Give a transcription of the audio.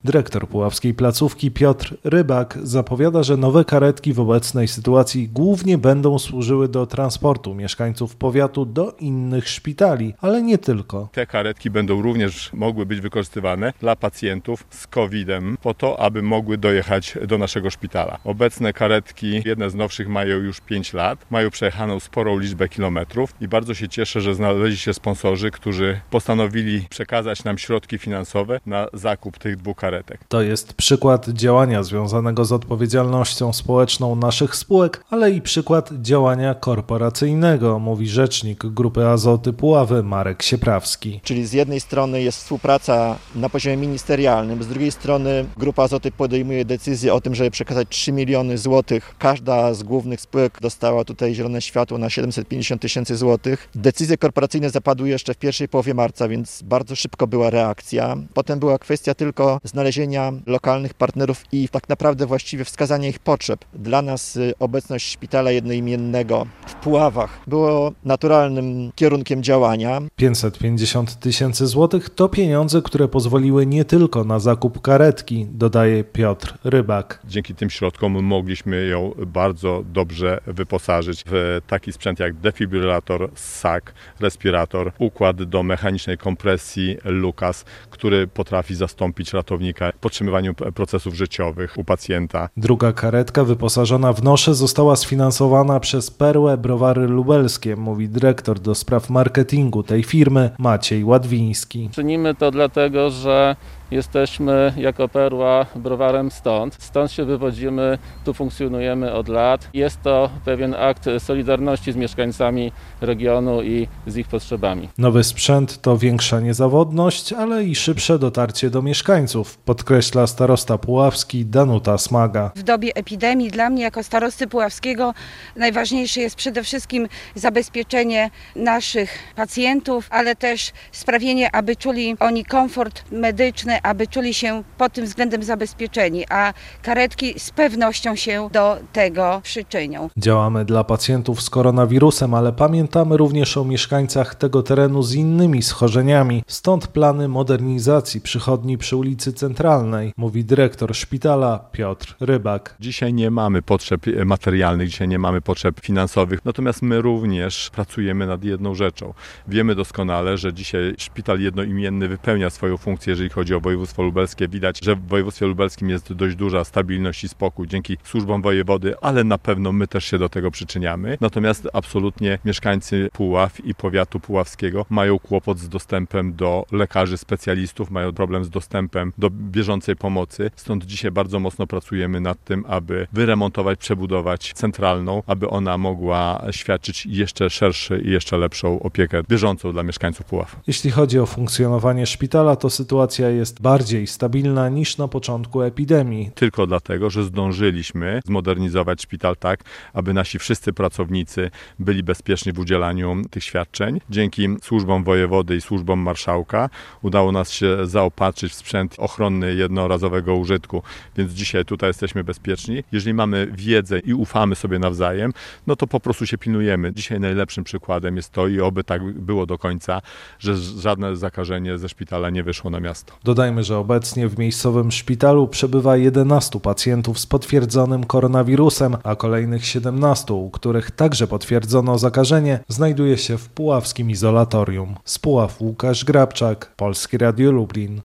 Dyrektor puławskiej placówki Piotr Rybak zapowiada, że nowe karetki w obecnej sytuacji głównie będą służyły do transportu mieszkańców powiatu do innych szpitali, ale nie tylko. Te karetki będą również mogły być wykorzystywane dla pacjentów z COVID-em po to, aby mogły dojechać do naszego szpitala. Obecne karetki, jedne z nowszych, mają już 5 lat, mają przejechaną sporą liczbę kilometrów i bardzo się cieszę, że znaleźli się sponsorzy, którzy postanowili przekazać nam środki finansowe na zakup tych 2 karetek. To jest przykład działania związanego z odpowiedzialnością społeczną naszych spółek, ale i przykład działania korporacyjnego, mówi rzecznik Grupy Azoty Puławy Marek Sieprawski. Czyli z jednej strony jest współpraca na poziomie ministerialnym, z drugiej strony Grupa Azoty podejmuje decyzję o tym, żeby przekazać 3 miliony złotych. Każda z głównych spółek dostała tutaj zielone światło na 750 000 złotych. Decyzje korporacyjne zapadły jeszcze w pierwszej połowie marca, więc bardzo szybko była reakcja. Potem była kwestia tylko znalezienia lokalnych partnerów i tak naprawdę właściwie wskazania ich potrzeb. Dla nas obecność szpitala jednoimiennego w Puławach było naturalnym kierunkiem działania. 550 000 złotych to pieniądze, które pozwoliły nie tylko na zakup karetki, dodaje Piotr Rybak. Dzięki tym środkom mogliśmy ją bardzo dobrze wyposażyć w taki sprzęt jak defibrylator, SAK, respirator, układ do mechanicznej kompresji LUKAS, który potrafi zastąpić ratownika w podtrzymywaniu procesów życiowych u pacjenta. Druga karetka wyposażona w nosze została sfinansowana przez Perłę Browary Lubelskie, mówi dyrektor do spraw marketingu tej firmy Maciej Ładwiński. Czynimy to dlatego, że jesteśmy jako Perła browarem stąd się wywodzimy, tu funkcjonujemy od lat. Jest to pewien akt solidarności z mieszkańcami regionu i z ich potrzebami. Nowy sprzęt to większa niezawodność, ale i szybsze dotarcie do mieszkańców, podkreśla starosta puławski Danuta Smaga. W dobie epidemii dla mnie jako starosty puławskiego najważniejsze jest przede wszystkim zabezpieczenie naszych pacjentów, ale też sprawienie, aby czuli oni komfort medyczny, aby czuli się pod tym względem zabezpieczeni, a karetki z pewnością się do tego przyczynią. Działamy dla pacjentów z koronawirusem, ale pamiętamy również o mieszkańcach tego terenu z innymi schorzeniami. Stąd plany modernizacji przychodni przy ulicy Centralnej, mówi dyrektor szpitala Piotr Rybak. Dzisiaj nie mamy potrzeb materialnych, dzisiaj nie mamy potrzeb finansowych, natomiast my również pracujemy nad jedną rzeczą. Wiemy doskonale, że dzisiaj szpital jednoimienny wypełnia swoją funkcję, jeżeli chodzi o województwo lubelskie. Widać, że w województwie lubelskim jest dość duża stabilność i spokój dzięki służbom wojewody, ale na pewno my też się do tego przyczyniamy. Natomiast absolutnie mieszkańcy Puław i powiatu puławskiego mają kłopot z dostępem do lekarzy specjalistów, mają problem z dostępem do bieżącej pomocy. Stąd dzisiaj bardzo mocno pracujemy nad tym, aby wyremontować, przebudować centralną, aby ona mogła świadczyć jeszcze szerszą i jeszcze lepszą opiekę bieżącą dla mieszkańców Puław. Jeśli chodzi o funkcjonowanie szpitala, to sytuacja jest bardziej stabilna niż na początku epidemii. Tylko dlatego, że zdążyliśmy zmodernizować szpital tak, aby nasi wszyscy pracownicy byli bezpieczni w udzielaniu tych świadczeń. Dzięki służbom wojewody i służbom marszałka udało nas się zaopatrzyć w sprzęt ochronny jednorazowego użytku, więc dzisiaj tutaj jesteśmy bezpieczni. Jeżeli mamy wiedzę i ufamy sobie nawzajem, no to po prostu się pilnujemy. Dzisiaj najlepszym przykładem jest to i oby tak było do końca, że żadne zakażenie ze szpitala nie wyszło na miasto. Dodajmy, że obecnie w miejscowym szpitalu przebywa 11 pacjentów z potwierdzonym koronawirusem, a kolejnych 17, u których także potwierdzono zakażenie, znajduje się w puławskim izolatorium. Z Puław Łukasz Grabczak, Polskie Radio Lublin.